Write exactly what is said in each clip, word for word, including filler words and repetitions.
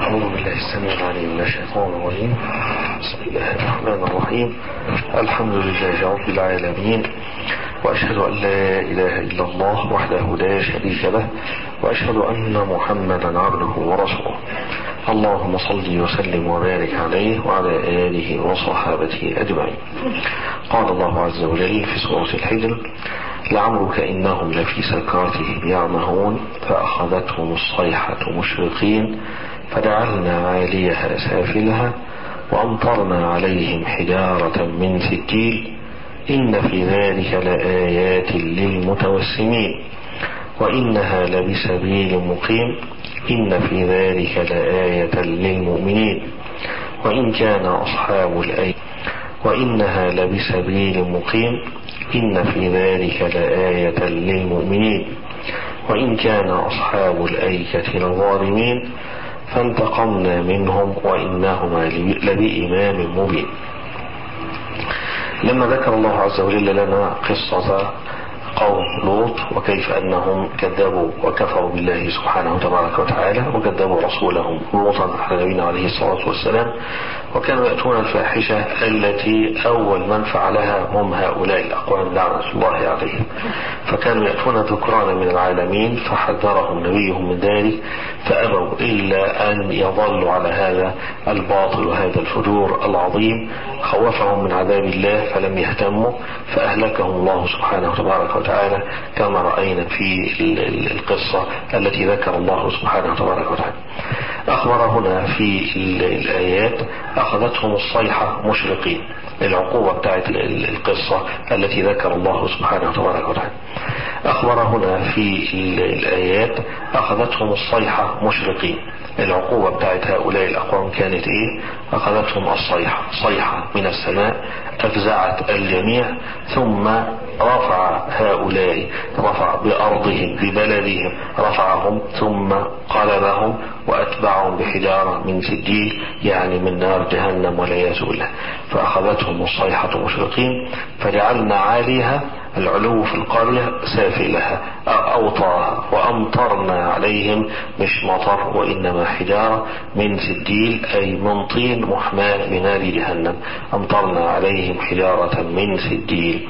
أعوذ بالله السميع العليم من الشيطان الرجيم. بسم الله الرحمن الرحيم. الحمد لله رب العالمين، وأشهد أن لا إله إلا الله وحده لا شريك له، وأشهد أن محمدا عبده ورسوله. اللهم صل وسلم وبارك عليه وعلى آله وصحابته أجمعين. قال الله عز وجل في سورة الحجر: لعمرك إنهم لفي سكراتهم يعمهون فأخذتهم الصيحة مشرقين فجعلنا عاليها سافلها وأمطرنا عليهم حجارة من سجيل إن في ذلك لآيات للمتوسمين وإنها لبسبيل مقيم إن في ذلك لآية للمؤمنين وإن كان أصحاب الأيكة وإنها لبسبيل مقيم إن في ذلك لآية للمؤمنين وإن كان أصحاب الأيكة لظالمين فانتقمنا منهم وإنهما لبإمام مبين. لما ذكر الله عز وجل لنا قصة قوم لوط وكيف أنهم كذبوا وكفروا بالله سبحانه تبارك وتعالى وكذبوا رسولهم لوطا على نبينا عليه الصلاة والسلام، وكانوا يأتون الفاحشة التي أول من فعلها هم هؤلاء الأقوام لعنة الله عليهم، فكانوا يأتون ذكرانا من العالمين فحذرهم نبيهم من ذلك فأبوا إلا أن يظلوا على هذا الباطل وهذا الفجور العظيم. خوفهم من عذاب الله فلم يهتموا فأهلكهم الله سبحانه تبارك وتعالى كما رأينا في القصة التي ذكر الله سبحانه تبارك وتعالى. أخبر هنا في الآيات أخذتهم الصيحة مشرقين، العقوبة بتاعت القصة التي ذكر الله سبحانه تبارك وتعالى. أخبر هنا في الآيات أخذتهم الصيحة مشرقين، العقوبة بتاعت هؤلاء الأقوام كانت إيه؟ أخذتهم الصيحة، صيحة من السماء أفزعت الجميع، ثم رفع هؤلاء رفع بأرضهم ببلدهم رفعهم ثم قلبهم وأتبعهم بحجارة من سجيل يعني من نار جهنم والعياذ بالله. فأخذتهم الصيحة مشرقين فجعلنا عاليها العلو في القرية سافلها أوطاها وأمطرنا عليهم مش مطر وإنما حجارة من سجيل أي من طين محماة بنار جهنم، أمطرنا عليهم حجارة من سجيل.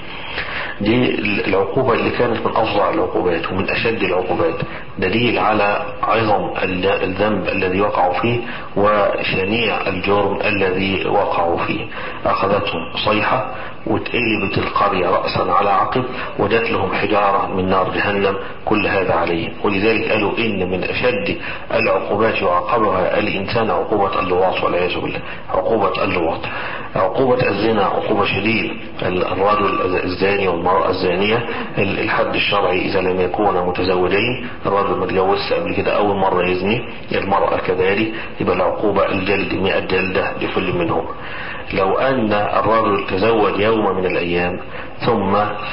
دي العقوبة اللي كانت من أفظع العقوبات ومن أشد العقوبات، دليل على عظم الذنب الذي وقعوا فيه وشنيع الجرم الذي وقعوا فيه. أخذتهم صيحة وتقلبت القرية رأسا على عقب وجات لهم حجارة من نار جهنم، كل هذا عليهم. ولذلك قالوا إن من أشد العقوبات يعاقبها الإنسان عقوبة اللواط والعياذ بالله. عقوبة اللواط، عقوبة الزنا عقوبة شديدة، الرجل الزاني والمرأة الزانية الحد الشرعي إذا لم يكونا متزوجين، الرجل ما تجوزش قبل كده أول مرة يزني، المرأة كذلك، يبقى العقوبة الجلد مئة جلدة لكل منهم. لو أن الرجل تزوج يوم من الأيام ثم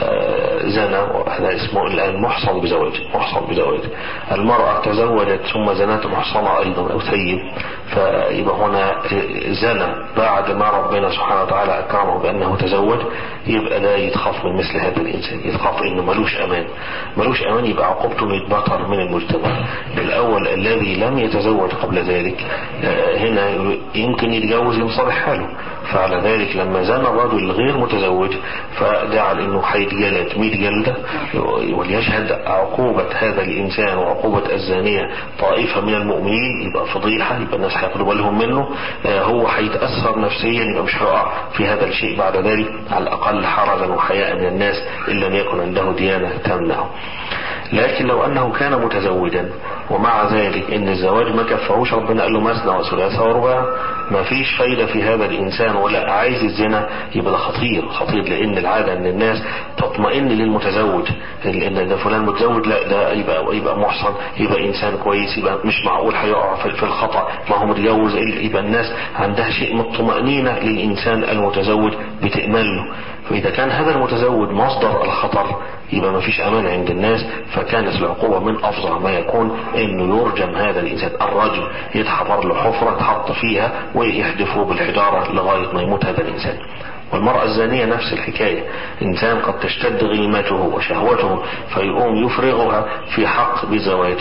زنى، وهذا اسمه الآن محصن بزواج، محصن بزواج. المرأة تزوجت ثم زنت محصنة أيضا أو ثيب، فيبقى هنا زنى بعد ما ربنا سبحانه وتعالى أكرمه بأنه تزوج، يبقى لا يتخاف من مثل هذا الإنسان، يتخاف إنه ملوش أمان، ملوش أمان، يبقى عقوبته يتبطر من المجتمع. الأول الذي لم يتزوج قبل ذلك هنا يمكن يتجوز ينصلح حاله، فعلى ذلك لما زنى الرجل الغير متزوج فجعل انه هيتجلد مئة جلدة، وليشهد عقوبة هذا الانسان وعقوبة الزانية طائفة من المؤمنين، يبقى فضيحة، يبقى الناس هياخدوا بالهم منه، هو هيتأثر نفسيا، يبقى مش هيقع في هذا الشيء بعد ذلك، على الأقل حرجا وحياء من الناس إن لم يكن عنده ديانة تمنعه. لكن لو أنه كان متزوجا ومع ذلك إن الزواج ما كفهوش، ربنا قال له مثنى وثلاثة ورباع، ما فيش فايدة في هذا الإنسان ولا عايز الزنا، يبقى ده خطير خطير، لأن العادة أن الناس تطمئن للمتزوج، إن ده فلان متزوج، لا ده يبقى يبقى محصن، يبقى إنسان كويس، يبقى مش معقول هيقع في الخطأ، ما هو متجوز، يبقى الناس عندها شيء من الطمأنينة للإنسان المتزوج بتأمل له. فإذا كان هذا المتزوج مصدر الخطر يبقى ما فيش أمان عند الناس، فكانت العقوبة من أفظع ما يكون إنه يرجم هذا الإنسان، الرجل يتحفر له حفرة تحط فيها ويحدفه بالحجارة لغاية ما يموت هذا الإنسان. والمرأة الزانية نفس الحكاية، إنسان قد تشتد غيمته وشهوته فيقوم يفرغها في حق بزواج،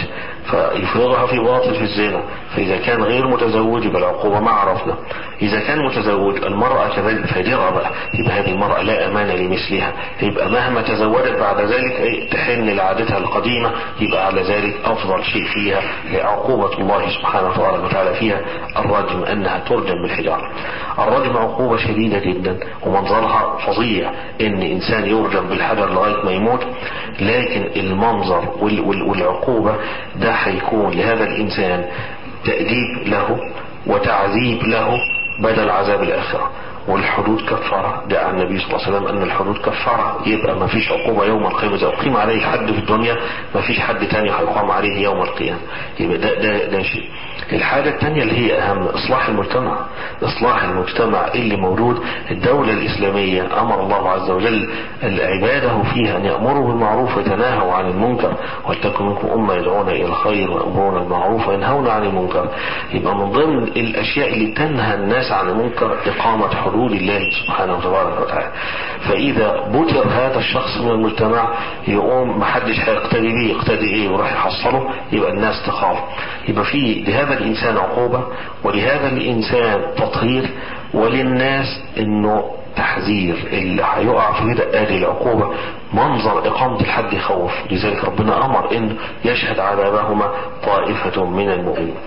فيفرضها في باطل في الزنا. فإذا كان غير متزوج يبقى العقوبة ما عرفنا. إذا كان متزوج المرأة كذلك فجرة بقى، يبقى هذه المرأة لا أمان لمثلها، يبقى مهما تزوجت بعد ذلك تحن لعادتها القديمة، يبقى على ذلك أفضل شيء فيها عقوبة الله سبحانه وتعالى فيها الرجم، أنها ترجم بالحجارة. الرجم عقوبة شديدة جدا ومنظرها فظيع، إن إنسان يرجم بالحجر لغاية ما يموت، لكن المنظر والعقوبة ده هيكون لهذا الإنسان تأديب له وتعذيب له بدل عذاب الآخرة. والحدود كفارة، دعا النبي صلى الله عليه وسلم أن الحدود كفارة، يبقى ما فيش عقوبة يوم القيامة. إذا أقيم عليه الحد في الدنيا ما فيش حد تاني هيقام عليه يوم القيامة. يبقى ده, ده, ده شيء. الحاجة التانية اللي هي أهم، إصلاح المجتمع. إصلاح المجتمع اللي موجود. الدولة الإسلامية أمر الله عز وجل عباده فيها أن يأمروا بالمعروف ويتناهوا عن المنكر، ولتكن منكم أمة يدعون إلى الخير ويأمرون بالمعروف وينهون عن المنكر. يبقى من ضمن الأشياء اللي تنهى الناس عن المنكر إقامة حدود الله سبحانه وتعالى. فإذا بتر هذا الشخص من المجتمع يقوم محدش هيقتدي بيه، يقتدي إيه وراح يحصله، يبقى الناس تخاف. يبقى في لهذا الإنسان عقوبة، ولهذا الإنسان تطهير، وللناس إنه تحذير. اللي هيقع في كده آدي العقوبة. منظر إقامة الحد يخوف، لذلك ربنا أمر إن يشهد عذابهما طائفة من المؤمنين.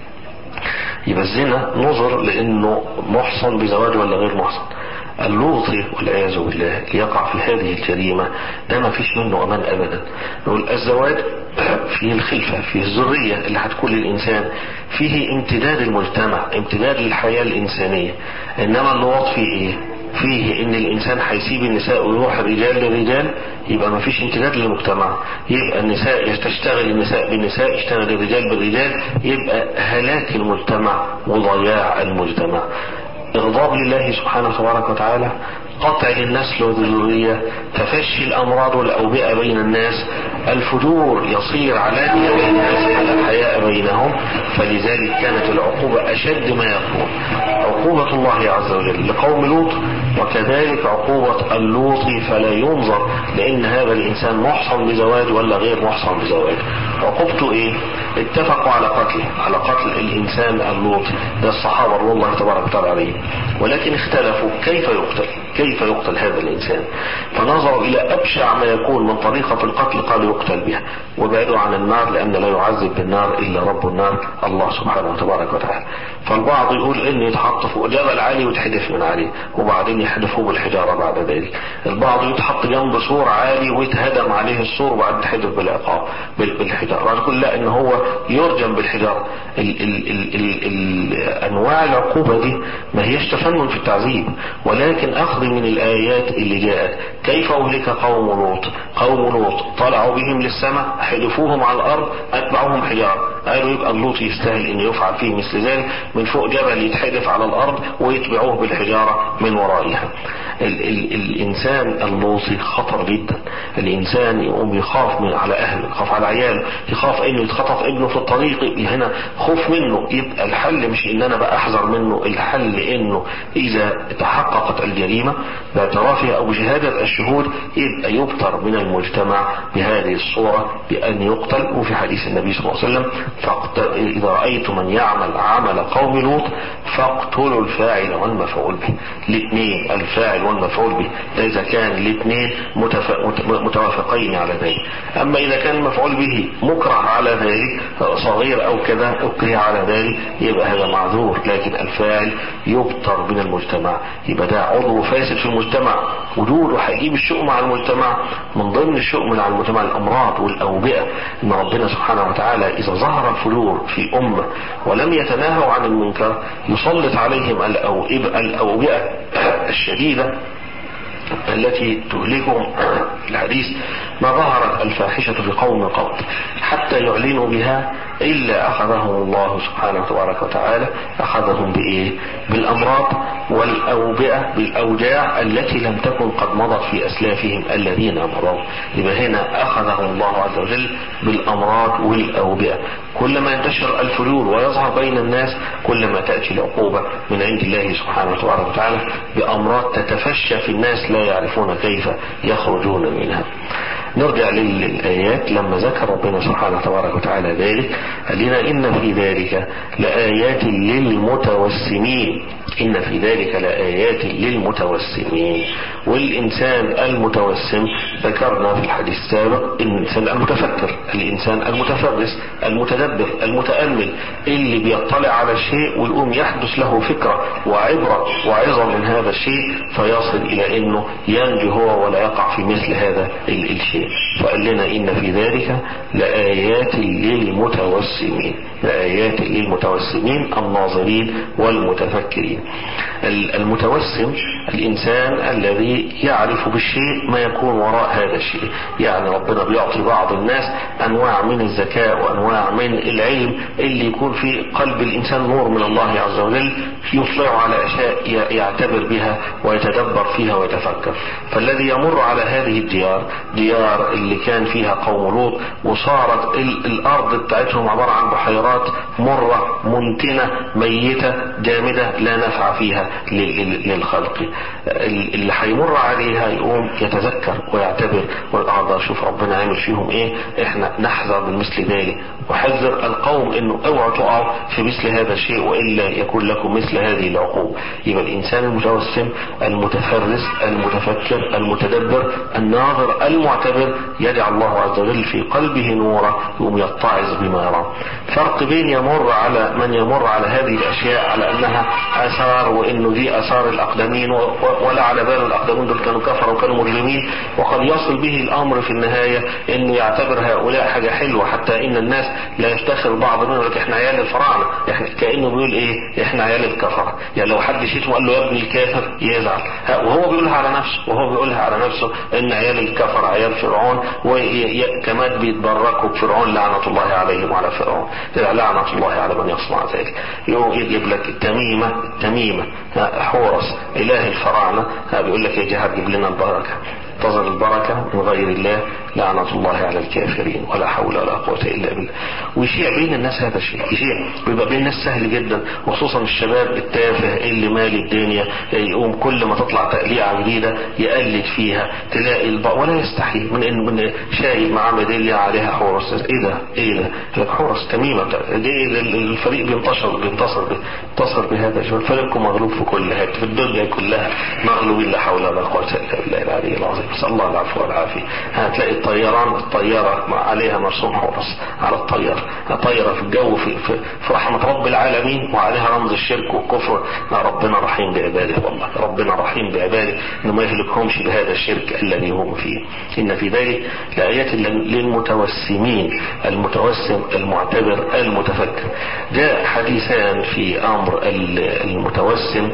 يبقى الزنا نظر لأنه محصن بزواج ولا غير محصن. اللوطي والعياذ بالله يقع في هذه الجريمة ده ما فيش منه أمان أبدا. نقول الزواج فيه الخلفة، فيه الذرية اللي هتكون للإنسان، فيه امتداد المجتمع، امتداد للحياة الإنسانية. إنما اللوط فيه إيه؟ فيه ان الانسان هيسيب النساء ويروح الرجال للرجال، يبقى ما فيش امتداد للمجتمع. يبقى النساء تشتغل النساء بالنساء، يشتغل الرجال بالرجال، يبقى هلاك المجتمع وضياع المجتمع. إغضاب لله سبحانه تبارك وتعالى، قطع النسل والذرية، تفشي الأمراض والأوبئة بين الناس، الفجور يصير علانية بين الناس على الحياء بينهم. فلذلك كانت العقوبة أشد ما يكون. عقوبة الله عز وجل لقوم لوط، وكذلك عقوبة اللوط فلا ينظر لأن هذا الإنسان محصن بزواج ولا غير محصن بزواج. عقوبته إيه؟ اتفقوا على قتله، على قتل الإنسان اللوط ده الصحابة رضي الله تبارك وتعالى عليهم، ولكن اختلفوا كيف يقتل، كيف يقتل هذا الإنسان. فنظروا إلى أبشع ما يكون من طريقة القتل، قالوا يقتل بها، وبعدوا عن النار لأن لا يعذب بالنار إلا رب النار الله سبحانه وتبارك وتعالى. فالبعض يقول إن يتحط فوق جبل عالي ويتحدف من عليه وبعدين يحدفوه بالحجارة بعد ذلك. البعض يتحط جنب سور عالي ويتهدم عليه السور وبعدين يتحدف بالعقاب بالحجارة. يقول لا، إن هو يرجم بالحجارة. ال ال ال ال ال أنواع العقوبة دي ما هيش تفنن في التعذيب، ولكن أخذ من الآيات اللي جاءت. كيف أهلك قوم لوط؟ قوم لوط طلعوا بهم للسماء، حدفوهم على الأرض، أتبعوهم حجارة. قالوا يبقى اللوط يستاهل إن يفعل فيه مثل ذلك، من فوق جبل يتحدف على الأرض ويتبعوه بالحجارة من ورائها. ال ال الإنسان اللوطي خطر جدا. الإنسان يقوم يخاف من على أهله، يخاف على عياله، يخاف إنه يتخطف ابنه في الطريق، هنا خوف منه. يبقى الحل مش إن أنا بقى أحذر منه، الحل إنه إذا تحققت الجريمة باعترافها أو بشهادة الشهود يبقى يبتر من المجتمع بهذه الصورة بأن يقتل. وفي حديث النبي صلى الله عليه وسلم إذا رأيت من يعمل عمل قوم لوط فاقتلوا الفاعل والمفعول به. الاثنين الفاعل والمفعول به، إذا كان الاثنين متوافقين على ذلك. أما إذا كان المفعول به مكره على ذلك صغير أو كذا أكره على ذلك يبقى هذا معذور، لكن الفاعل يبتر من المجتمع، يبقى ده عضو فاسد في المجتمع، وجوده هيجيب الشؤم على المجتمع. من ضمن الشؤم على المجتمع الأمراض والأوبئة، إن ربنا سبحانه وتعالى إذا ظهر الفجور في أمة ولم يتناهوا عن المنكر يسلط عليهم الأوبئة الشديدة التي تهلكهم. الحديث ما ظهرت الفاحشة في قوم قط حتى يعلنوا بها إلا أخذهم الله سبحانه وتبارك وتعالى. أخذهم بإيه؟ بالأمراض والأوبئة، بالأوجاع التي لم تكن قد مضت في أسلافهم الذين أمروا. يبقى هنا أخذهم الله عز وجل بالأمراض والأوبئة. كلما انتشر الفجور ويظهر بين الناس كلما تأتي العقوبة من عند الله سبحانه وتبارك وتعالى بأمراض تتفشى في الناس لا يعرفون كيف يخرجون منها. نرجع للآيات. لما ذكر ربنا سبحانه تبارك وتعالى ذلك قال لنا إن في ذلك لآيات للمتوسمين، إن في ذلك لآيات للمتوسمين. والإنسان المتوسم ذكرنا في الحديث السابق الإنسان المتفكر، الإنسان المتفرس، المتدبر، المتأمل، اللي بيطلع على الشيء ويقوم يحدث له فكرة وعبرة وعظة من هذا الشيء فيصل إلى أنه ينجو هو ولا يقع في مثل هذا الشيء. فقال لنا إن في ذلك لآيات للمتوسمين، لآيات للمتوسمين الناظرين والمتفكرين. المتوسم الإنسان الذي يعرف بالشيء ما يكون وراء هذا الشيء. يعني ربنا بيعطي بعض الناس أنواع من الذكاء وأنواع من العلم اللي يكون في قلب الإنسان نور من الله عز وجل يطلع على أشياء يعتبر بها ويتدبر فيها ويتفكر. فالذي يمر على هذه الديار، ديار اللي كان فيها قوم لوط وصارت الأرض بتاعتهم عبارة عن بحيرات مرة منتنة ميتة جامدة لا نفع فيها للخلق، اللي هيمر عليها يقوم يتذكر ويعتبر ويقعد شوف ربنا عامل فيهم ايه، احنا نحذر من مثل ذلك وحذر القوم انه اوعوا تقعوا في مثل هذا الشيء والا يكون لكم مثل هذه العقوبة. يبقى الانسان المتوسم المتفرس المتفكر المتدبر الناظر المعتبر يجعل الله عز وجل في قلبه نورا يقوم يتعظ بما يرى. فرق بين يمر على من يمر على هذه الاشياء على انها اثار وانه دي اثار الاقدمين ولا على بال الاقدمين دول كانوا كفروا وكانوا مجرمين، وقد يصل به الامر في النهاية انه يعتبر هؤلاء حاجة حلوة حتى ان الناس لا يفتخر بعض منهم لك احنا عيال الفراعنة، احنا كأنه بيقول ايه احنا عيال الكفرة. يعني لو حد شيته وقال له يا ابن الكافر يزعل، وهو بيقولها على نفسه وهو بيقولها على نفسه ان عيال الكفر عيال فرعون، وكمان بيتبركوا بفرعون لعنة الله عليهم وعلى فرعون، لعنة الله على من يصنع ذلك. يقوم يجيب لك التميمة تميمة حورس اله الفراعنة بيقول لك يا جهاد جيب لنا البركة، تظل البركة من غير الله لعنة الله على الكافرين ولا حول ولا قوة إلا بالله. ويشيع بين الناس هذا الشيء، يشيع ويبقى بين الناس سهل جدا، وخصوصا الشباب التافه اللي مالي الدنيا يقوم كل ما تطلع تقليعة جديدة يقلد فيها، تلاقي الب... ولا يستحي من ان من شايل معاه ميدالية عليها حورس. ايه ده ايه ده لك حورس تميمة دي الفريق بينتصر بينتصر بينتصر بهذا الشيء. فريقكم مغلوب في كل حته في الدنيا كلها، مغلوبين لا حول ولا قوة إلا بالله العلي العظيم. نسأل الله العفو والعافية. هتلاقي الطيران الطيارة عليها مرسوم حورس على الطيارة، طيارة في الجو في, في, في رحمة رب العالمين وعليها رمز الشرك والكفر. ربنا رحيم بعباده، والله ربنا رحيم بعباده انه ما يهلكهمش بهذا الشرك الذي هم فيه. ان في ذلك لآيات للمتوسمين، المتوسم المعتبر المتفكر. جاء حديثان في امر المتوسم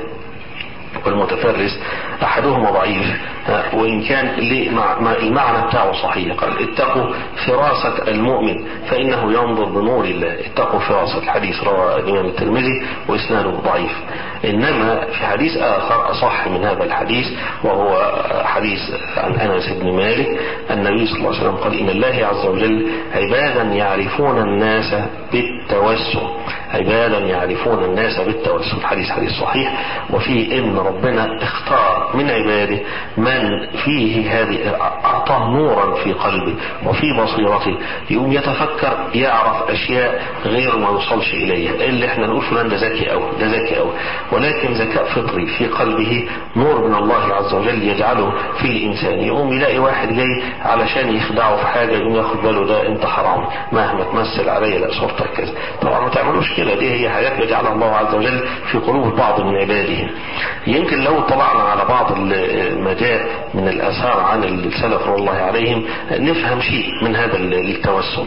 والمتفرس، احدهما ضعيف وان كان المعنى بتاعه صحيح. قال اتقوا فراسة المؤمن فانه ينظر بنور الله. اتقوا فراسة، الحديث رواه الامام الترمذي واسناده ضعيف. انما في حديث اخر اصح من هذا الحديث وهو حديث عن انس بن مالك النبي صلى الله عليه وسلم قال ان الله عز وجل عبادا يعرفون الناس بالتوسم، عبادا يعرفون الناس بالتوسم. الحديث حديث صحيح، وفيه ان ربنا اختار من عباده من فيه هذه اعطاه نورا في قلبه وفي بصيرته يقوم يتفكر يعرف اشياء غير ما يوصلش اليها. اللي احنا نقول فلان ده ذكي قوي ده ذكي قوي، ولكن ذكاء فطري في قلبه نور من الله عز وجل يجعله في الانسان. يقوم يلاقي واحد جاي علشان يخدعه في حاجه يقوم ياخد باله ده انت حرام مهما تمثل عليا لا صورتك كذا. طبعا ما تعملوش كده، دي هي حاجات يجعلها الله عز وجل في قلوب بعض من عباده. يمكن لو طلعنا على بعض ما جاء من الآثار عن السلف رضي الله عليهم نفهم شيء من هذا التوسم.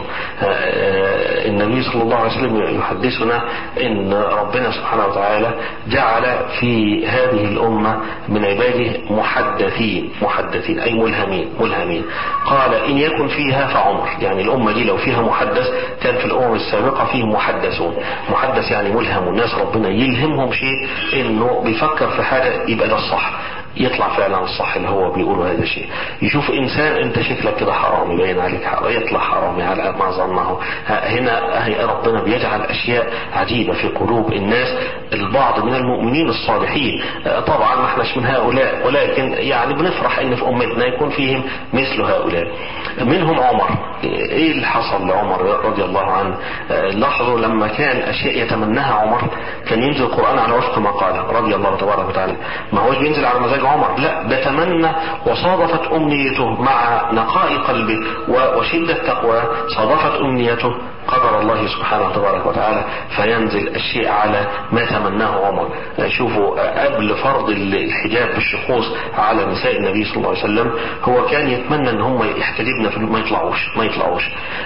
النبي صلى الله عليه وسلم يحدثنا ان ربنا سبحانه وتعالى جعل في هذه الأمة من عباده محدثين، محدثين أي ملهمين ملهمين. قال إن يكن فيها فعمر، يعني الأمة دي لو فيها محدث كان في الأمم السابقة فيه محدثون. محدث يعني ملهم، الناس ربنا يلهمهم شيء انه بيفكر في حاجة يبقى ده الصح، يطلع فعلا الصح اللي هو بيقوله هذا الشيء. يشوف انسان انت شكلك كده حرام يبين عليك حرام يطلع حرامي على ما ظنه. هنا ربنا بيجعل اشياء عجيبة في قلوب الناس. بعض من المؤمنين الصالحين، طبعا ما احناش من هؤلاء، ولكن يعني بنفرح ان في امتنا يكون فيهم مثل هؤلاء. منهم عمر. ايه اللي حصل لعمر رضي الله عنه؟ لاحظوا لما كان اشياء يتمناها عمر كان ينزل القرآن على وفق ما قال رضي الله تبارك وتعالى، ما هوش بينزل على مزاج عمر، لا ده تمنى وصادفت امنيته مع نقاء قلبه وشدة تقوى، صادفت امنيته قدر الله سبحانه تبارك وتعالى فينزل الشيء على ما تمناه عمر. شوفوا قبل فرض الحجاب بالشخوص على نساء النبي صلى الله عليه وسلم هو كان يتمنى ان هم يحتجبن في ما يطلعوش ما يطلعوش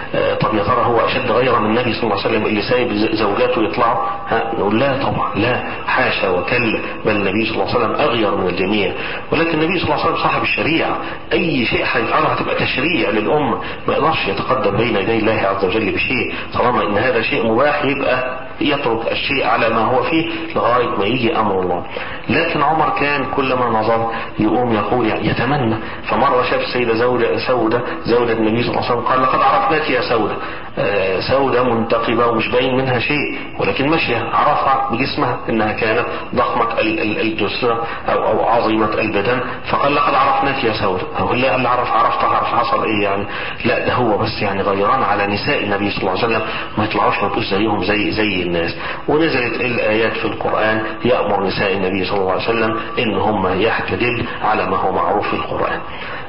طب يا ترى هو اشد غيرة من النبي صلى الله عليه وسلم اللي سايب زوجاته يطلعوا؟ ها نقول لا طبعا، لا حاشا وكلا، بل النبي صلى الله عليه وسلم اغير من الجميع. ولكن النبي صلى الله عليه وسلم صاحب الشريعة، اي شيء هيفعله هتبقى تشريع للامة، ما يقدرش يتقدم بين يدي الله عز وجل بشيء، طالما ان هذا شيء مباح يبقى يترك الشيء على ما هو فيه لغاية ما يجي امر الله. لكن عمر كان كلما نظر يقوم يقول يعني يتمنى. فمرة شاف السيدة زودة سودة زوجة النبي صلى الله عليه وسلم قال لقد عرفناك يا سودة. آه سودة منتقبة ومش باين منها شيء، ولكن ماشية عرفها بجسمها انها كانت ضخمة الجسر او, أو عظيمة البدن، فقال لقد عرفناك يا سودة. هو اللي قال عرف عرفت عرف حصل ايه يعني؟ لا ده هو بس يعني غيران على نساء النبي صلى الله عليه وسلم ما يطلعوش ما يبقوش زيهم زي زي الناس. ونزلت الايات في القرآن يأمر نساء النبي صلى الله عليه وسلم ان هم يحتجبن على ما هو معروف في القرآن.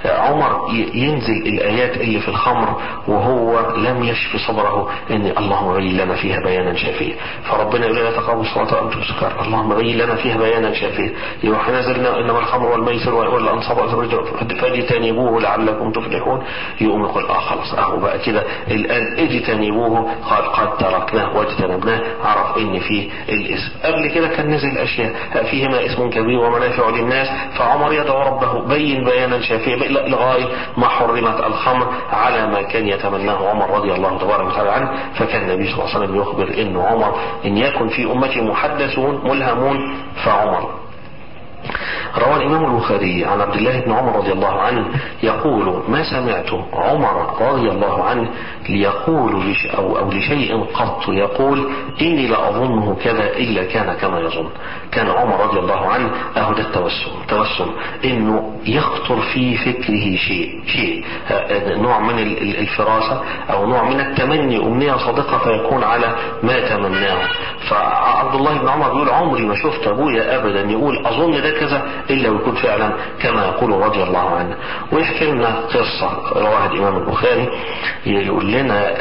عمر ينزل الآيات اللي في الخمر وهو لم يشفي صبره ان اللهم بين لنا فيها بيانا شافيا، فربنا يقول لا تقربوا الصلاة وانتم سكارى، اللهم بين لنا فيها بيانا شافيا. يروح نزلنا انما الخمر والميسر والانصاب والازواج فاجتنبوه لعلكم تفلحون، يقوم يقول اه خلاص اهو بقى كده الان اجتنبوه، قال قد تركناه واجتنبناه، عرف ان فيه الاسم. قبل كده كان نزل اشياء فيهما اسم كبير ومنافع للناس، فعمر يدعو ربه بين بيانا شافيا لغاية ما حرمت الخمر على ما كان يتمناه عمر رضي الله تبارك وتعالى عنه. فكان النبي صلى الله عليه وسلم يخبر ان عمر ان يكن في امتي محدثون ملهمون فعمر. روى الإمام البخاري عن عبد الله بن عمر رضي الله عنه يقول ما سمعت عمر رضي الله عنه ليقول لش أو, أو لشيء قط يقول إني لأظنه كذا إلا كان كما يظن. كان عمر رضي الله عنه أهد التوسم توسم إنه يخطر في فكره شيء شيء نوع من الفراسة أو نوع من التمني أمنية صادقة فيكون على ما تمناه. فعبد الله بن عمر يقول عمري ما شفت أبويا أبدا يقول أظن ده كذا إلا ويكون فعلا كما يقول رضي الله عنه. ويحكي لنا قصة رواها الإمام البخاري يقول لنا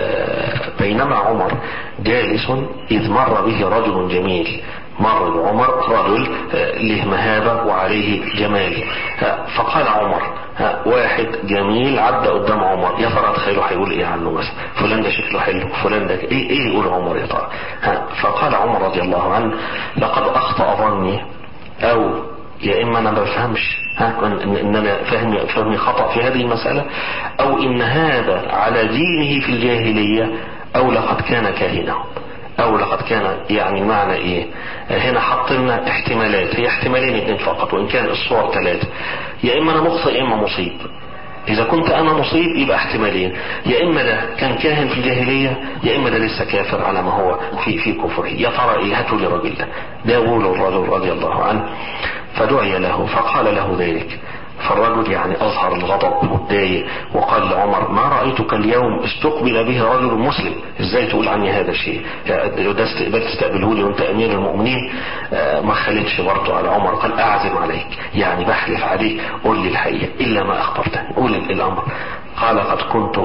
بينما عمر جالس إذ مر به رجل جميل، مر بعمر رجل له مهابة وعليه جمال، فقال عمر واحد جميل عدى قدام عمر، يا ترى تخيلوا هيقول ايه عنه مثلا؟ فلان ده شكله حلو، فلان ده ايه ايه يقول عمر يا ترى؟ فقال عمر رضي الله عنه لقد اخطأ ظني، او يا اما انا ما بفهمش ها ان انا فهمي فهمي خطأ في هذه المسألة، او ان هذا على دينه في الجاهلية، او لقد كان كاهنا، او لقد كان يعني معنى ايه؟ هنا حطلنا احتمالات، هي احتمالين اتنين فقط وان كان الصور ثلاثة، يا اما انا مخطئ يا اما مصيب. اذا كنت انا مصيب يبقى احتمالين، يا اما ده كان كاهن في الجاهلية يا اما ده لسه كافر على ما هو في في كفره. يا ترى ايه؟ هاتوا لي الرجل ده ده قولوا الرجل رضي الله عنه. فدعي له فقال له ذلك، فالرجل يعني اظهر الغضب والضايق وقال لعمر ما رأيتك اليوم استقبل به رجل مسلم، ازاي تقول عني هذا الشيء؟ ده استقبال تستقبله لي وانت امير المؤمنين؟ آه ما خلتش برضه على عمر، قال اعزم عليك يعني بحلف عليك قول لي الحقيقة الا ما اخبرتني، قول الامر. قال قد كنت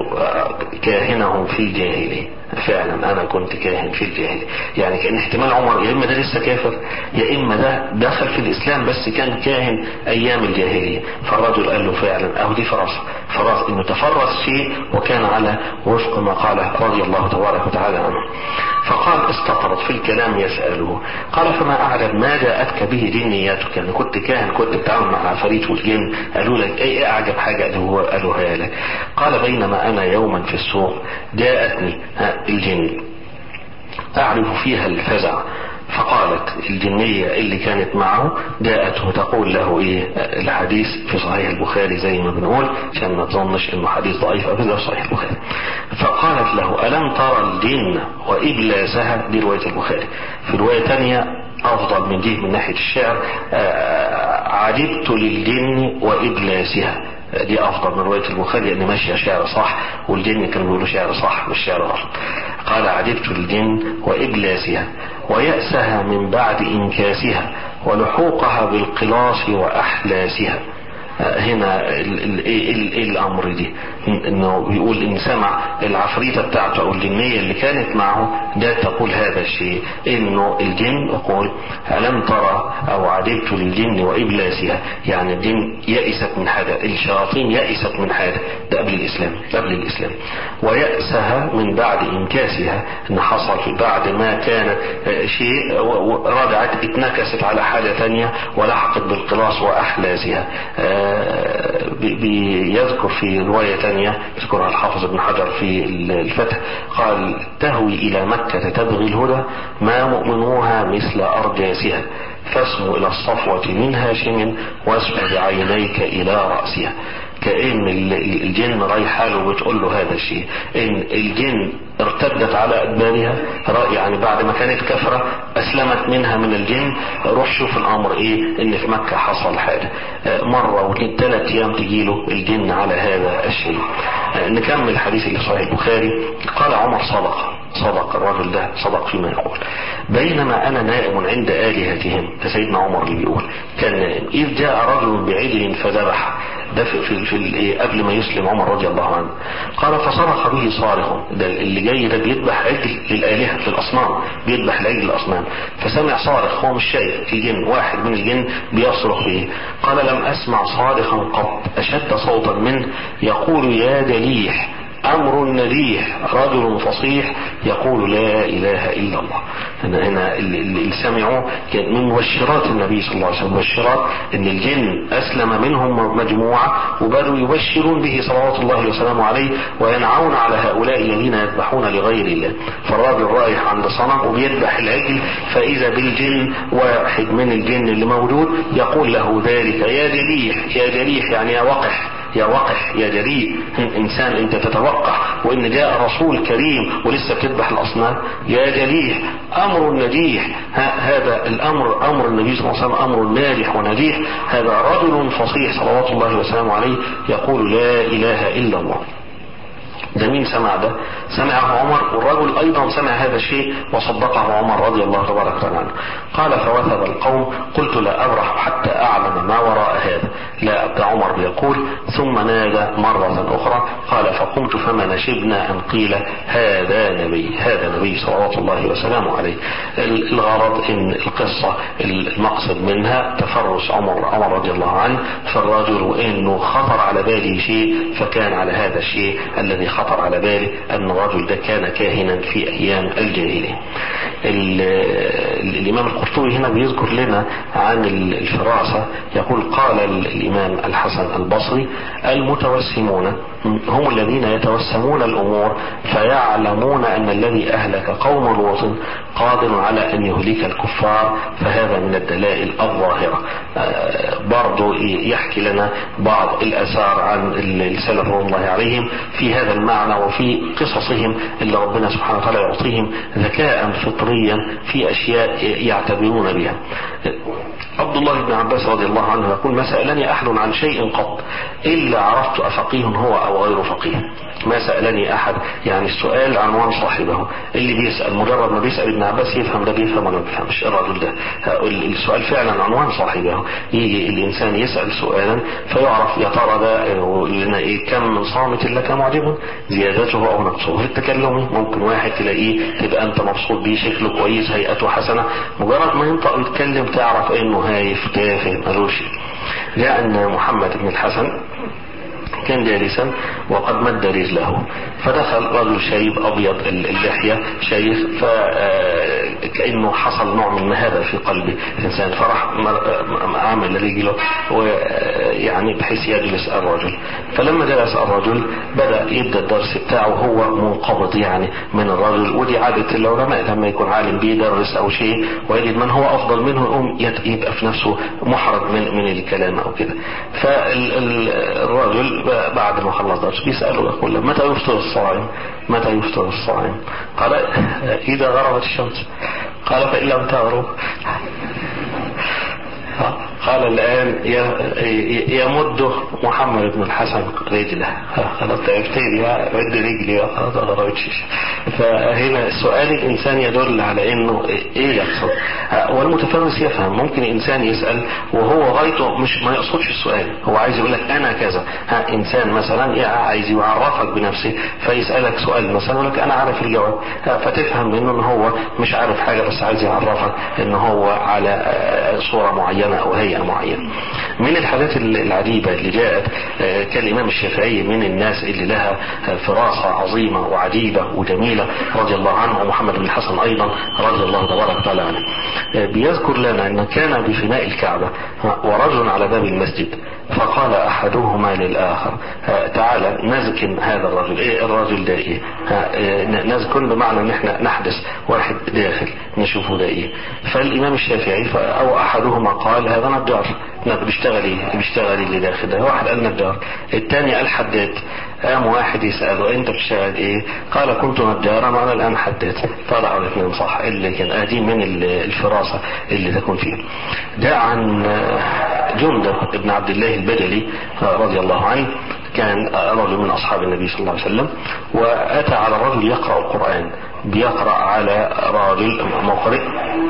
كاهنهم في الجاهلية، فعلا انا كنت كاهن في الجاهلية. يعني كان احتمال عمر يا اما ده لسه كافر يا اما ده دخل في الاسلام بس كان كاهن ايام الجاهلية. فالرجل قال له فعلا اهو دي فراسة فراس انه تفرس شيء وكان على وفق ما قاله رضي الله تبارك وتعالى عنه. فقال استطرد في الكلام يسأله، قال فما اعلم ما جاءتك به جنياتك، يعني كنت كاهن كنت بتعامل مع العفاريت والجن، قالوا لك ايه اعجب حاجة قالوها لك؟ قال بينما انا يوما في السوق جاءتني الجن اعرف فيها الفزع، فقالت الجنية اللي كانت معه جاءته تقول له ايه الحديث في صحيح البخاري زي ما بنقول عشان ما تظنش انه حديث ضعيف او كده في صحيح البخاري. فقالت له ألم ترى الجن وإبلاسها، دي رواية البخاري. في رواية تانية أفضل من دي من ناحية الشعر. عجبت للجن وإبلاسها، دي أفضل من رواية البخاري لأن ماشية شعر صح، والجن كانوا بيقولوا شعر صح مش شعر غلط. قال عجبت للجن وإبلاسها ويأسها من بعد إنكاسها ولحوقها بالقلاص وأحلاسها. هنا ال ال ال ال الامر دي انه بيقول ان سمع العفريتة بتاعته او الجنية اللي كانت معه ده تقول هذا الشيء، انه الجن يقول ألم ترى او عجبت للجن وإبلاسها، يعني الجن يئست من هذا، الشياطين يئست من هذا، ده قبل الاسلام قبل الاسلام. ويأسها من بعد انكاسها، ان حصل بعد ما كان شيء رجعت اتنكست على حاجة تانية ولحقت بالقلاص واحلاسها. بيذكر في رواية تانية يذكرها الحافظ ابن حجر في الفتح، قال تهوي إلى مكة تبغي الهدى ما مؤمنوها مثل أرجاسها فاسموا إلى الصفوة من هاشم واسمع بعينيك إلى رأسها. كأن الجن رايحة له وبتقول له هذا الشيء، ان الجن ارتدت على أدبارها، يعني بعد ما كانت كفرة أسلمت منها من الجن. روح شوف الأمر إيه، إن في مكة حصل حاجة مرة واثنين ثلاث أيام تجيله الجن على هذا الشيء. نكمل الحديث اللي صحيح البخاري. قال عمر صدق صدق الرجل ده صدق فيما يقول، بينما أنا نائم عند آلهتهم، ده سيدنا عمر اللي بيقول كان نائم، إذ جاء رجل بعجل فذبح، ده في, في, في قبل ما يسلم عمر رضي الله عنه. قال فصرخ به صارخ، ده اللي جاي ده بيذبح عجل للآلهة للأصنام، بيذبح العجل للأصنام، فسمع صارخ، هو مش شايف الجن، واحد من الجن بيصرخ به. قال لم أسمع صارخا قط أشد صوتا منه يقول يا دليح أمر نديح رجل فصيح يقول لا إله إلا الله. هنا, هنا اللي سمعوا كان من مبشرات النبي صلى الله عليه وسلم، مبشرات ان الجن أسلم منهم مجموعة وبدوا يبشرون به صلوات الله وسلامه عليه وينعون على هؤلاء الذين يذبحون لغير الله. فالراجل رايح عند صنم وبيذبح العجل، فإذا بالجن واحد من الجن اللي موجود يقول له ذلك يا دليح، يا دليح يعني يا وقح، يا وقح يا جريء انسان انت تتوقع، وان جاء رسول كريم ولسه بتذبح الاصنام، يا جريح امر نجيح. هذا الامر امر النبي صلى الله عليه وسلم امر ناجح ونجيح. هذا رجل فصيح صلوات الله وسلامه عليه يقول لا اله الا الله. ده مين سمع ده؟ سمعه عمر، والرجل ايضا سمع هذا الشيء وصدقه عمر رضي الله تبارك عنه. قال فوثب القوم قلت لا ابرح حتى اعلم ما وراء هذا. لا أبدا عمر بيقول ثم نادى مرة اخرى قال فقمت فما نشبنا ان قيل هذا نبي، هذا نبي صلوات الله وسلامه عليه. الغرض ان القصة المقصد منها تفرس عمر عمر رضي الله عنه فالرجل، وانه خطر على باله شيء، فكان على هذا الشيء الذي خطر على باله أن الرجل ده كان كاهنا في أيام الجاهلية. الإمام القرطبي هنا بيذكر لنا عن الفراسة، يقول قال الإمام الحسن البصري المتوسمون هم الذين يتوسمون الأمور فيعلمون أن الذي أهلك قوم لوط قادر على أن يهلك الكفار، فهذا من الدلائل الظاهرة. برضو يحكي لنا بعض الآثار عن السلف رضي الله عليهم في هذا المعنى وفي قصصهم اللي ربنا سبحانه وتعالى يعطيهم ذكاء فطريا في أشياء يعتبرون بها. عبد الله بن عباس رضي الله عنه يقول ما سألني أحد عن شيء قط إلا عرفت أفقيه هو أو غير فقيه. ما سألني أحد، يعني السؤال عنوان صاحبه، اللي بيسأل مجرد ما بيسأل ابن عباس يفهم ده بيفهم ولا ما بيفهمش الرجل ده. السؤال فعلا عنوان صاحبه. يجي الإنسان يسأل سؤالا فيعرف يا ترى ده لنا إيه، كم من صامت لك معجب زيادته أو نقصه في التكلم. ممكن واحد تلاقيه تبقى أنت مبسوط بيه، شكله كويس، هيئته حسنة، مجرد ما ينطق يتكلم تعرف إنه هايف تافه ملوش. جاء أن محمد بن الحسن كان جالسا وقد مد رجله، فدخل رجل شيب أبيض اللحية شيخ، فكأنه حصل نوع من مهابة في قلب الإنسان، فرح عامل رجله ويعني بحيث يجلس الرجل. فلما جلس الرجل بدأ يبدأ الدرس بتاعه هو منقبض يعني من الرجل، ودي عادة العلماء لما يكون عالم بيدرس أو شيء ويجد من هو أفضل منه يقوم يبقى في نفسه محرج من من الكلام أو كده. فالرجل بعد ما خلص درس بيسأله يقول متى يفطر الصائم؟ متى يفطر الصائم؟ قال إذا غربت الشمس. قال فإن لم تغرب قال الآن يمد محمد بن الحسن رجله، خلاص تعبتني مد رجلي خلاص ما ضربتش. فهنا سؤال الإنسان يدل على إنه إيه يقصد، والمتفرس يفهم. ممكن إنسان يسأل وهو غايته مش ما يقصدش السؤال، هو عايز يقول لك أنا كذا. ها إنسان مثلا عايز يعرفك بنفسه فيسألك سؤال مثلا يقول لك أنا عارف الجواب، فتفهم منه إن هو مش عارف حاجة بس عايز يعرفك إن هو على صورة معينة أو هيئة معينة. من الحاجات العجيبة اللي جاءت كالإمام الشافعي من الناس اللي لها فراسة عظيمة وعجيبة وجميلة رضي الله عنه، ومحمد بن الحسن أيضا رضي الله تبارك وتعالى عنه. بيذكر لنا أنه كان بفناء الكعبة ورجل على باب المسجد، فقال أحدهما للآخر تعالى نزكن هذا الرجل. إيه الرجل ده إيه؟ نزكن بمعنى أن احنا نحدث واحد داخل نشوفه ده إيه. فالإمام الشافعي أو أحدهما قال هذا نجار، بيشتغل إيه؟ بيشتغل اللي داخل ده. واحد قال نجار، الثاني قال حداد. قام واحد يسأله انت بتشتغل ايه؟ قال كنت نجارا وانا الان حداد. طلعوا الاثنين صح، اللي كان ادي من الفراسة اللي تكون فيه. جاء عن جندب ابن عبد الله البجلي رضي الله عنه، كان رجل من اصحاب النبي صلى الله عليه وسلم، واتى على رجل يقرأ القرآن، بيقرأ على رجل مقرئ،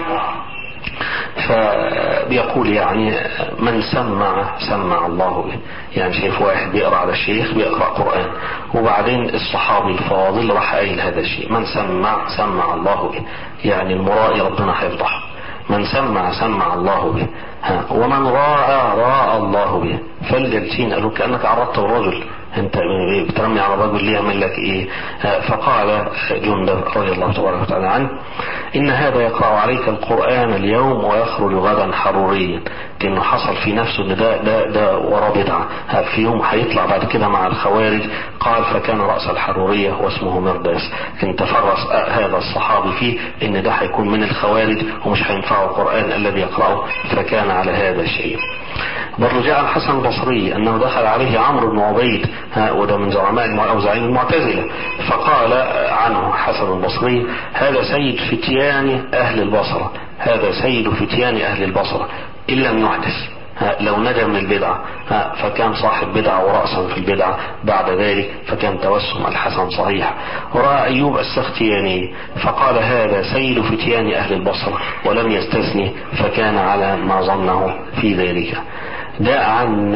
فبيقول يعني من سمع سمع الله به. يعني شايف واحد بيقرأ على الشيخ بيقرأ قرآن، وبعدين الصحابي الفاضل راح قايل هذا الشيء، من سمع سمع الله به، يعني المرائي ربنا هيفضحه. من سمع سمع الله به، ها ومن راى راى الله به. فالجالسين قالوا كأنك عرضت الرجل، انت بترمي على الرجل ليه يعمل لك ايه؟ فقال جندب رضي الله تبارك وتعالى عنه ان هذا يقرأ عليك القرآن اليوم ويخرج غدا حروريا. لانه حصل في نفسه ان ده ده ده وراه بدعه، في يوم هيطلع بعد كده مع الخوارج. قال فكان رأس الحرورية واسمه مرداس. كان تفرس هذا الصحابي فيه ان ده هيكون من الخوارج ومش هينفعه القرآن الذي يقرأه، فكان على هذا الشيء. برضو جاء الحسن البصري انه دخل عليه عمرو بن عبيد، وده من زعماء او زعيم المعتزلة، فقال عنه حسن البصري هذا سيد فتيان اهل البصرة، هذا سيد فتيان اهل البصرة ان لم يحدث. لو نجا من البدعة فكان صاحب بدعة ورأسا في البدعة، بعد ذلك فكان توسم الحسن صحيح. ورأى أيوب السختياني فقال هذا سيد فتيان أهل البصرة ولم يستثني، فكان على ما ظنه في ذلك. جاء عن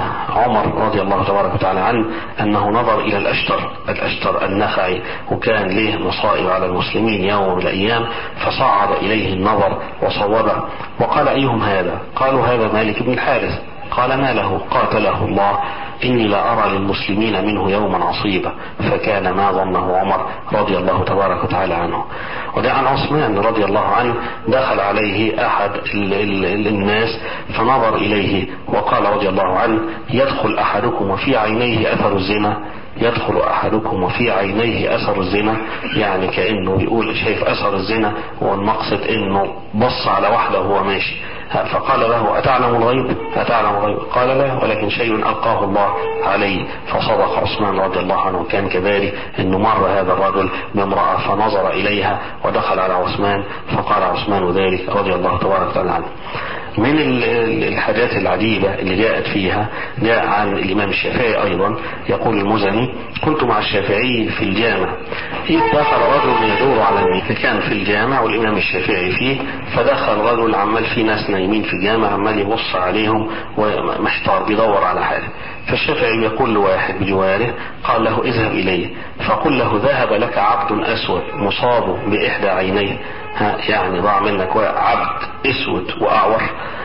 عمر رضي الله تبارك وتعالى عنه أنه نظر إلى الأشتر الأشتر النخعي، وكان له مصائب على المسلمين يوم من الأيام، فصعد إليه النظر وصوبه وقال أيهم هذا؟ قالوا هذا مالك بن الحارث. قال ما له؟ قاتله الله إني لا أرى للمسلمين منه يوما عصيبا. فكان ما ظنه عمر رضي الله تبارك وتعالى عنه. وجاء عن عثمان رضي الله عنه دخل عليه أحد ال ال ال الناس فنظر إليه وقال رضي الله عنه يدخل أحدكم وفي عينيه أثر الزنا، يدخل أحدكم وفي عينيه أثر الزنا، يعني كأنه بيقول شايف أثر الزنا، والمقصد إنه بص على واحدة وهو ماشي. فقال له أتعلم الغيب؟ أتعلم الغيب؟ قال لا، ولكن شيء ألقاه الله عليه. فصدق عثمان رضي الله عنه. كان كذلك إنه مر هذا الرجل بامرأة فنظر إليها ودخل على عثمان، فقال عثمان ذلك رضي الله تبارك وتعالى عنه. من الحاجات العجيبة اللي جاءت فيها جاء عن الإمام الشافعي أيضا، يقول المزني كنت مع الشافعي في الجامع إذ دخل رجل يدور على الناس. كان في الجامع والإمام الشافعي فيه، فدخل رجل عمال في ناس نايمين في الجامع عمال يبص عليهم ومحتار بيدور على حاجة. فالشافعي يقول لواحد بجواره قال له اذهب إليه فقل له ذهب لك عبد أسود مصاب بإحدى عينيه، ها يعني ضاع منك عبد اسود واعور.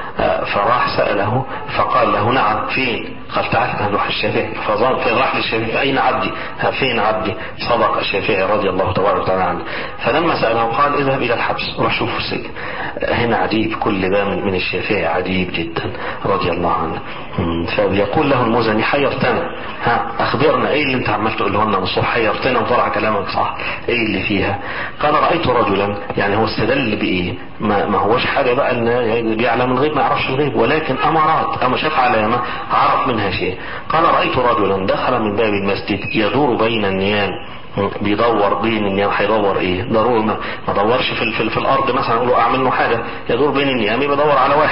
فراح سأله فقال له نعم فين؟ قال تعال نروح الشافعي. فراح للشافعي اين عبدي؟ فين عبدي؟ صدق الشافعي رضي الله تبارك وتعالى عنه. فلما سأله قال اذهب الى الحبس روح شوف السجن. هنا عجيب، كل ده من الشافعي عجيب جدا رضي الله عنه. فبيقول له المزني حيرتنا، ها اخبرنا ايه اللي انت عمال تقوله لنا من الصبح؟ حيرتنا وطلع كلامك صح، ايه اللي فيها؟ قال رأيت رجلا، يعني هو استدل بايه؟ ما, ما هوش حاجة بقى ان بيعلم الغيب ما يعرفش الغيب، ولكن امارات، اما شاف علامة عرف منها شيء. قال رأيت رجلا دخل من باب المسجد يدور بين النيام، بيدور بين النيام. هيدور ايه؟ ضروري ما, ما دورش في, في, في الارض مثلا اقول له اعمل له حاجه، يدور بين النيام، بيدور على واحد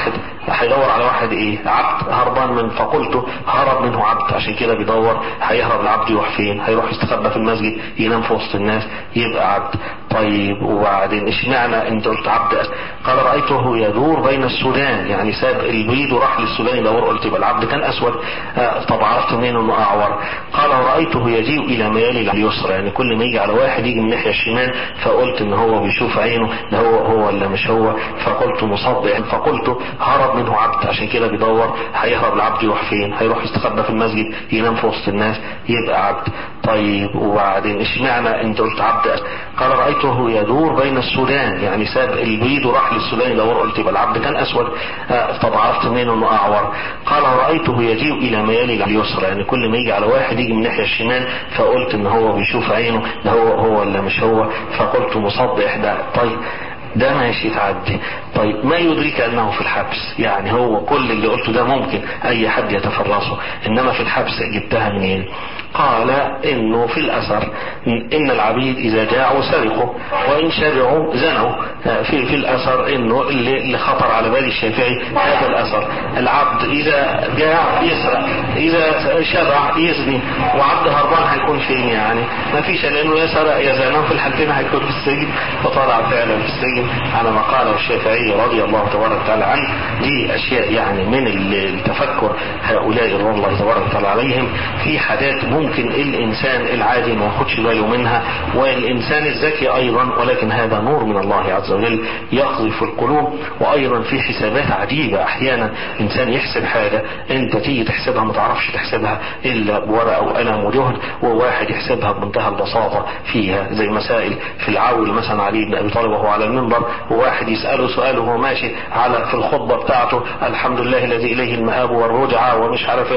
هيدور على واحد ايه؟ عبد هربان من، فقلت هرب منه عبد عشان كده بيدور. هيهرب العبد يروح فين؟ هيروح يستخبى في المسجد ينام في وسط الناس يبقى عبد. طيب وبعدين اشمعنى انت قلت عبد؟ قال رأيته يدور بين السودان، يعني ساب البيض وراح للسودان يدور. قلت يبقى العبد كان اسود. آه طب عرفت منين انه اعور؟ قال رأيته يجيء الى ميال اليسرى، يعني كل ما يجي على واحد يجي من الناحيه الشمال، فقلت ان هو بيشوف عينه ده هو هو ولا مش هو، فقلت مصبح، فقلت هرب منه عبد عشان كده بيدور. هيهرب العبد يروح فين؟ هيروح يستخبى في المسجد ينام في وسط الناس يبقى عبد. طيب وبعدين اشمعنى انت قلت عبد؟ قال رأيته يدور بين السودان، يعني ساب البيض وراح للسودان يدور. قلت يبقى العبد كان اسود. آه طب عرفت منين انه اعور؟ قال رأيته يجيء الى ميال اليسرى، يعني كل ما يجي على واحد يجي من الناحيه الشمال، فقلت ان هو بيشوف عينه ده هو هو ولا مش هو، فقلت مصبح ده. طيب ده ماشي تعدي. طيب ما يدريك انه في الحبس؟ يعني هو كل اللي قلته ده ممكن اي حد يتفرسه، انما في الحبس جبتها منين؟ قال انه في الاثر ان العبيد اذا جاعوا سرقوا وان شبعوا زنوا. في في الاثر انه اللي, اللي خطر على بالي الشافعي هذا الاثر، العبد اذا جاع يسرق، اذا شبع يزني، وعبد هربان هيكون فين؟ يعني ما فيش، لانه يا سرق يا زنا، في الحالتين هيكون في السجن. فطلع فعلا في السجن على ما قاله الشافعي رضي الله تبارك وتعالى عنه. دي اشياء يعني من التفكر هؤلاء رضي الله تبارك وتعالى عليهم في حاجات ممكن الانسان العادي ما ياخدش باله منها، والانسان الذكي ايضا، ولكن هذا نور من الله عز وجل يقذف القلوب. وايضا في حسابات عجيبة، احيانا انسان يحسب حاجة انت تيجي تحسبها ما تعرفش تحسبها الا بورقة وقلم وجهد، وواحد يحسبها بمنتهى البساطة فيها، زي مسائل في العول مثلا علي بن ابي طالب وهو على المنبر، وواحد يسأله سؤاله وهو ماشي على في الخطبة بتاعته الحمد لله الذي اليه المآب والرجعة ومش عارف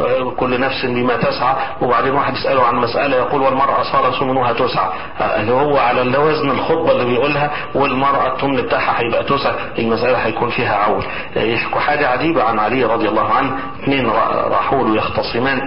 كل نفس بما تسعى، وبعدين واحد يسأله عن مسألة يقول والمرأة صار سمنها تسعى، هو على وزن الخطبة اللي بيقولها، والمرأة التمن بتاعها هيبقى تسعى، المسألة هيكون فيها عول. يحكوا حاجة عجيبة عن علي رضي الله عنه. اثنين راحوا له يختصمان،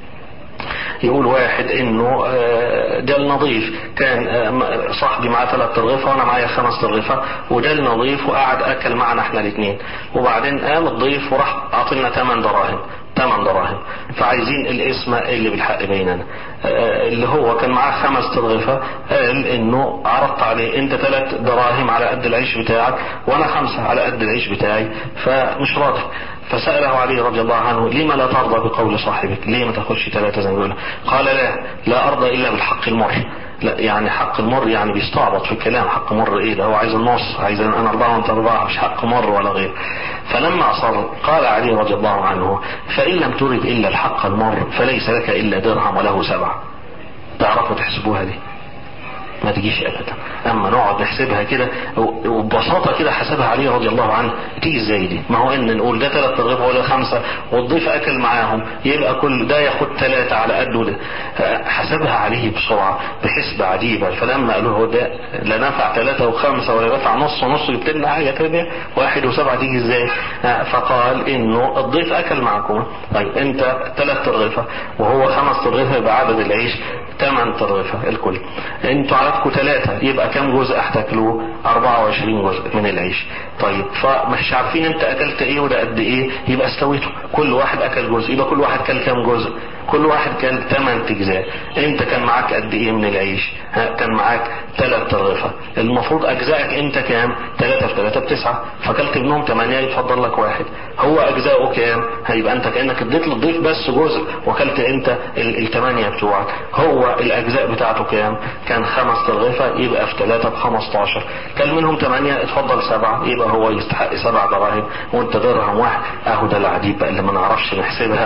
يقول واحد انه ده النظيف كان صاحبي معاه ثلاث ترغيفة وانا معايا خمس ترغيفة، وده النظيف وقعد اكل معنا احنا الاثنين، وبعدين قام الضيف وراح اعطينا ثمان دراهم ثمان دراهم، فعايزين الاسم اللي بالحق بيننا. اللي هو كان معاه خمس ترغيفة قال انه عرضت عليه انت ثلاث دراهم على قد العيش بتاعك وانا خمسة على قد العيش بتاعي، فمش راضي. فسأله علي رضي الله عنه لما لا ترضى بقول صاحبك؟ ليه ما تاخدش ثلاثة زي ما بيقولوا؟ قال لا لا ارضى الا بالحق المر. لا يعني حق المر يعني بيستعبط في الكلام، حق مر ايه ده؟ هو عايز النص، عايز انا اربعة وانت اربعة، مش حق مر ولا غير. فلما اصر قال علي رضي الله عنه فان لم ترد الا الحق المر فليس لك الا درهم وله سبعة. تعرفوا تحسبوها دي؟ ما تجيش ابدا. اما نقعد نحسبها كده وببساطه كده حسبها علي رضي الله عنه تيجي ازاي دي؟ ما هو ان نقول ده ثلاث ترغيف ولا خمسه والضيف اكل معاهم يبقى كل ده ياخد ثلاثه على قده ده. حسبها عليه بسرعه بحسبه عجيبه، فلما قالوا هو ده لا نفع ثلاثه وخمسه ولا نفع نص ونص، جبت لنا حاجه ثانيه واحد وسبعه تيجي ازاي؟ فقال انه الضيف اكل معكم، طيب انت ثلاث ترغيفه وهو خمس ترغيفه يبقى عدد العيش ثمان ترغيفه الكل، انتوا عددكم ثلاثة يبقى كم جزء احتاكلوه؟ أربعة وعشرين جزء من العيش. طيب فمش عارفين انت اكلت ايه وده قد ايه، يبقى استويتوا كل واحد اكل جزء، يبقى كل واحد كل كم جزء؟ كل واحد كان ثمان اجزاء. انت كان معاك قد ايه من العيش؟ ها كان معاك ثلاث ترغيفة، المفروض اجزائك انت كام؟ ثلاثة في ثلاثة بتسعة، فكلت منهم ثمانية يتفضل لك واحد. هو اجزاؤه كام؟ هيبقى انت كأنك اديت للضيف بس جزء وكلت انت الثمانية بتوعك. هو الاجزاء بتاعته كام؟ كان خمس ترغيفة يبقى في ثلاثة بخمستاشر، كل منهم ثمانية اتفضل سبعة، يبقى هو يستحق سبع دراهم وانت درهم واحد. اهو ده العجيب بقى اللي ما نعرفش نحسبها.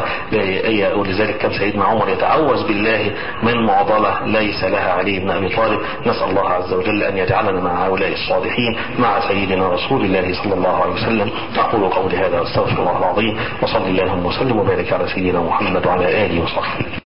ولذلك كان سيدنا عمر يتعوذ بالله من معضلة ليس لها علي بن ابي طالب. نسأل الله عز وجل ان يجعلنا مع هؤلاء الصالحين مع سيدنا رسول الله صلى الله عليه وسلم. اقول قولي هذا واستغفر الله العظيم، وصلى اللهم وسلم وبارك على سيدنا محمد وعلى اله وصحبه.